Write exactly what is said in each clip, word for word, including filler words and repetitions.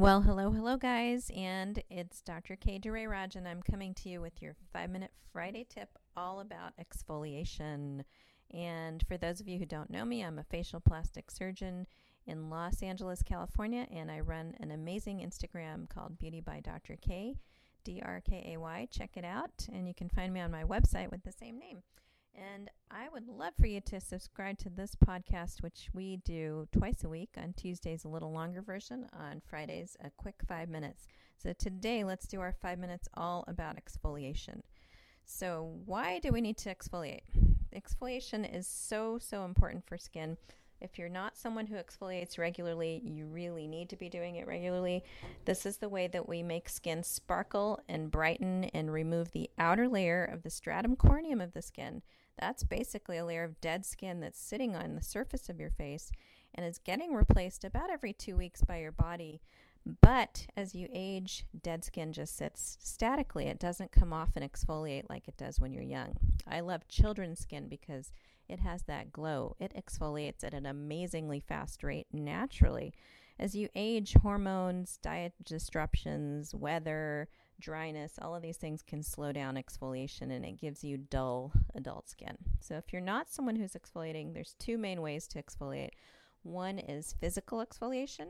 Well, hello, hello, guys, and it's Doctor K. Duray Raj, and I'm coming to you with your five-minute Friday tip all about exfoliation. And for those of you who don't know me, I'm a facial plastic surgeon in Los Angeles, California, and I run an amazing Instagram called Beauty by Doctor K, D R K A Y. Check it out, and you can find me on my website with the same name. And I would love for you to subscribe to this podcast, which we do twice a week. On Tuesdays, a little longer version. On Fridays, a quick five minutes. So today, let's do our five minutes all about exfoliation. So why do we need to exfoliate? Exfoliation is so, so important for skin. If you're not someone who exfoliates regularly, you really need to be doing it regularly. This is the way that we make skin sparkle and brighten and remove the outer layer of the stratum corneum of the skin. That's basically a layer of dead skin that's sitting on the surface of your face and is getting replaced about every two weeks by your body. But as you age, dead skin just sits statically. It doesn't come off and exfoliate like it does when you're young. I love children's skin because it has that glow. It exfoliates at an amazingly fast rate naturally. As you age, hormones, diet disruptions, weather, dryness, all of these things can slow down exfoliation, and it gives you dull adult skin. So if you're not someone who's exfoliating, there's two main ways to exfoliate. One is physical exfoliation,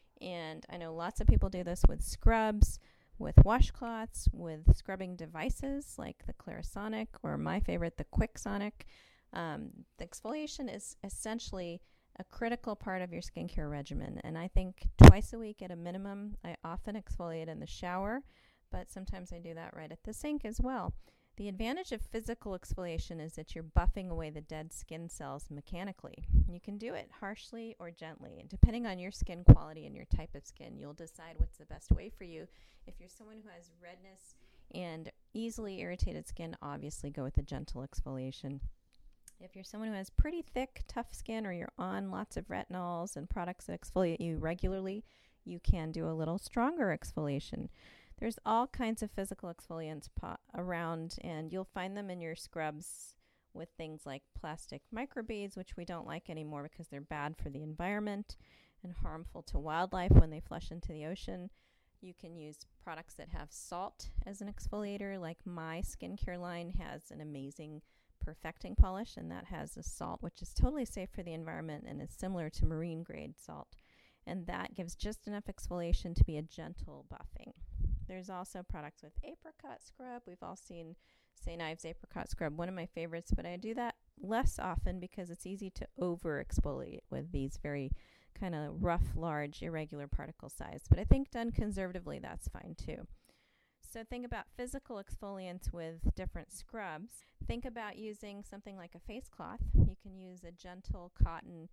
and I know lots of people do this with scrubs, with washcloths, with scrubbing devices like the Clarisonic, or my favorite, the Quixonic. Um, the exfoliation is essentially a critical part of your skincare regimen, and I think twice a week at a minimum. I often exfoliate in the shower, but sometimes I do that right at the sink as well. The advantage of physical exfoliation is that you're buffing away the dead skin cells mechanically. You can do it harshly or gently, and depending on your skin quality and your type of skin, you'll decide what's the best way for you. If you're someone who has redness and easily irritated skin, obviously go with a gentle exfoliation. If you're someone who has pretty thick, tough skin, or you're on lots of retinols and products that exfoliate you regularly, you can do a little stronger exfoliation. There's all kinds of physical exfoliants po- around, and you'll find them in your scrubs with things like plastic microbeads, which we don't like anymore because they're bad for the environment and harmful to wildlife when they flush into the ocean. You can use products that have salt as an exfoliator, like my skincare line has an amazing perfecting polish, and that has a salt which is totally safe for the environment and is similar to marine grade salt, and that gives just enough exfoliation to be a gentle buffing. There's also products with apricot scrub. We've all seen Saint Ives apricot scrub, one of my favorites, but I do that less often because it's easy to over exfoliate with these very kind of rough, large, irregular particle size. But I think done conservatively, that's fine too. So think about physical exfoliants with different scrubs. Think about using something like a face cloth. You can use a gentle cotton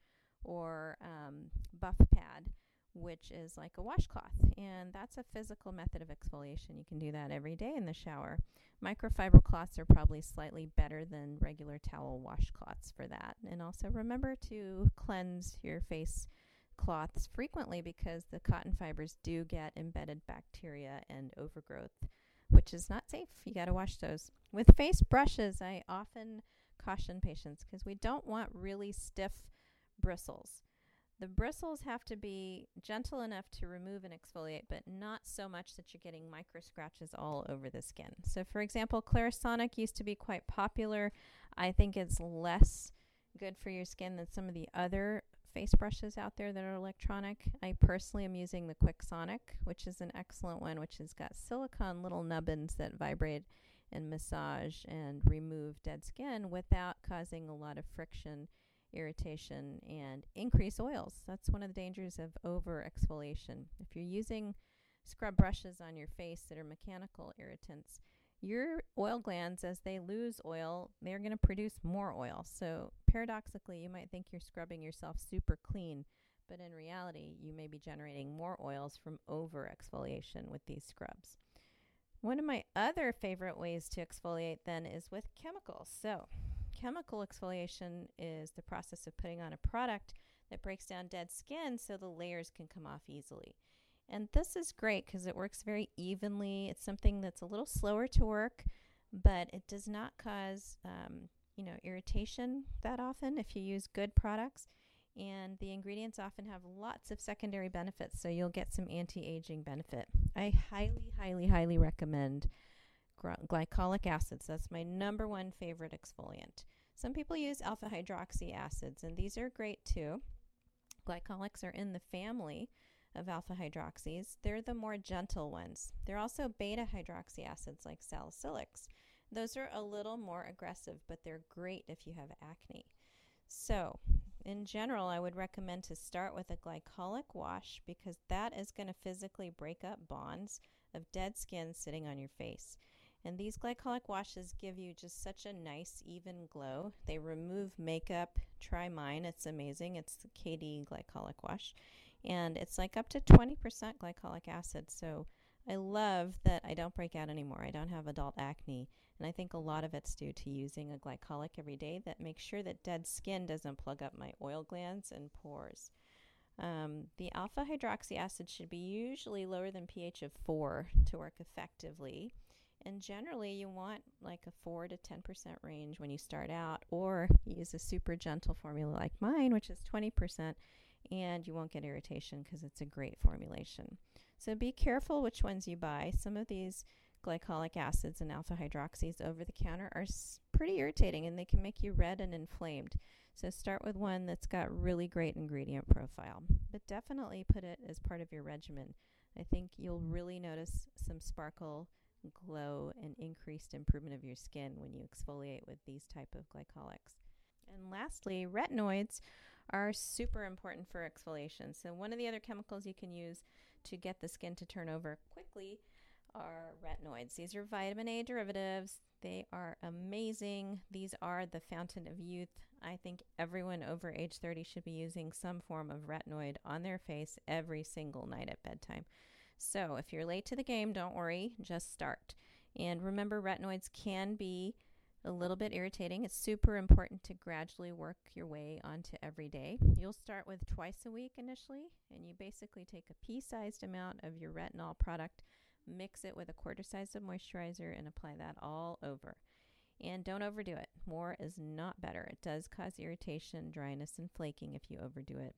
or um, buff pad, which is like a washcloth, and that's a physical method of exfoliation. You can do that every day in the shower. Microfiber cloths are probably slightly better than regular towel washcloths for that. And also remember to cleanse your face cloths frequently because the cotton fibers do get embedded bacteria and overgrowth, which is not safe. You got to wash those. With face brushes, I often caution patients because we don't want really stiff bristles. The bristles have to be gentle enough to remove and exfoliate, but not so much that you're getting micro scratches all over the skin. So for example, Clarisonic used to be quite popular. I think it's less good for your skin than some of the other face brushes out there that are electronic. I personally am using the Quixonic, which is an excellent one, which has got silicone little nubbins that vibrate and massage and remove dead skin without causing a lot of friction, irritation, and increase oils. That's one of the dangers of over exfoliation. If you're using scrub brushes on your face that are mechanical irritants, your oil glands, as they lose oil, they're going to produce more oil. So paradoxically, you might think you're scrubbing yourself super clean, but in reality, you may be generating more oils from over exfoliation with these scrubs. One of my other favorite ways to exfoliate then is with chemicals. So chemical exfoliation is the process of putting on a product that breaks down dead skin so the layers can come off easily. And this is great because it works very evenly. It's something that's a little slower to work, but it does not cause um, you know, irritation that often if you use good products. And the ingredients often have lots of secondary benefits, so you'll get some anti-aging benefit. I highly, highly, highly recommend glycolic acids. That's my number one favorite exfoliant. Some people use alpha hydroxy acids, and these are great too. Glycolics are in the family of alpha hydroxys. They're the more gentle ones. They're also beta hydroxy acids like salicylics. Those are a little more aggressive, but they're great if you have acne. So, in general, I would recommend to start with a glycolic wash because that is going to physically break up bonds of dead skin sitting on your face. And these glycolic washes give you just such a nice, even glow. They remove makeup. Try mine. It's amazing. It's the K D glycolic wash. And it's like up to twenty percent glycolic acid. So I love that I don't break out anymore. I don't have adult acne. And I think a lot of it's due to using a glycolic every day that makes sure that dead skin doesn't plug up my oil glands and pores. Um, the alpha hydroxy acid should be usually lower than pH of four to work effectively. And generally, you want like a four to ten percent range when you start out, or use a super gentle formula like mine, which is twenty percent, and you won't get irritation because it's a great formulation. So be careful which ones you buy. Some of these glycolic acids and alpha hydroxys over the counter are s- pretty irritating, and they can make you red and inflamed. So start with one that's got really great ingredient profile, but definitely put it as part of your regimen. I think you'll really notice some sparkle, glow, and increased improvement of your skin when you exfoliate with these type of glycolics. And lastly, retinoids are super important for exfoliation. So one of the other chemicals you can use to get the skin to turn over quickly are retinoids. These are vitamin A derivatives. They are amazing. These are the fountain of youth. I think everyone over age thirty should be using some form of retinoid on their face every single night at bedtime. So if you're late to the game, don't worry, just start. And remember, retinoids can be a little bit irritating. It's super important to gradually work your way onto every day. You'll start with twice a week initially, and you basically take a pea-sized amount of your retinol product, mix it with a quarter size of moisturizer, and apply that all over. And don't overdo it. More is not better. It does cause irritation, dryness, and flaking if you overdo it.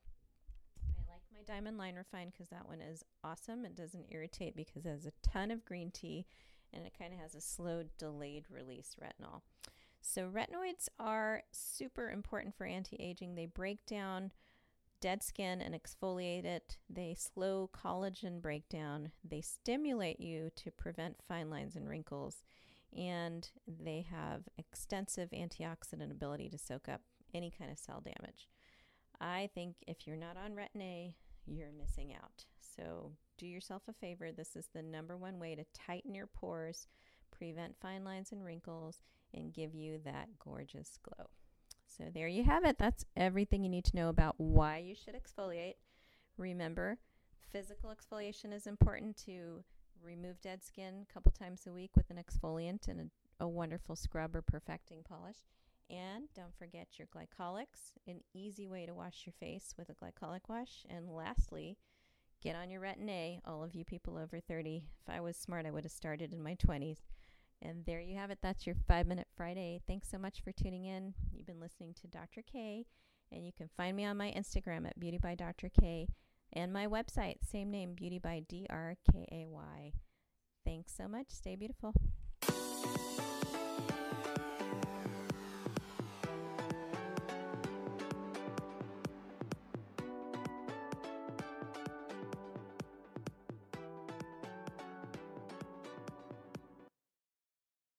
I like my Diamond Line Refine because that one is awesome. It doesn't irritate because it has a ton of green tea, and it kind of has a slow, delayed release retinol. So retinoids are super important for anti-aging. They break down dead skin and exfoliate it. They slow collagen breakdown. They stimulate you to prevent fine lines and wrinkles. And they have extensive antioxidant ability to soak up any kind of cell damage. I think if you're not on Retin-A, you're missing out. So do yourself a favor. This is the number one way to tighten your pores, prevent fine lines and wrinkles, and give you that gorgeous glow. So there you have it. That's everything you need to know about why you should exfoliate. Remember, physical exfoliation is important to remove dead skin a couple times a week with an exfoliant and a, a wonderful scrub or perfecting polish. And don't forget your glycolics, an easy way to wash your face with a glycolic wash. And lastly, get on your Retin-A, all of you people over thirty. If I was smart, I would have started in my twenties. And there you have it. That's your five minute Friday. Thanks so much for tuning in. You've been listening to Doctor K, and you can find me on my Instagram at Beauty by Doctor K and my website, same name, Beauty by D R K A Y. Thanks so much. Stay beautiful.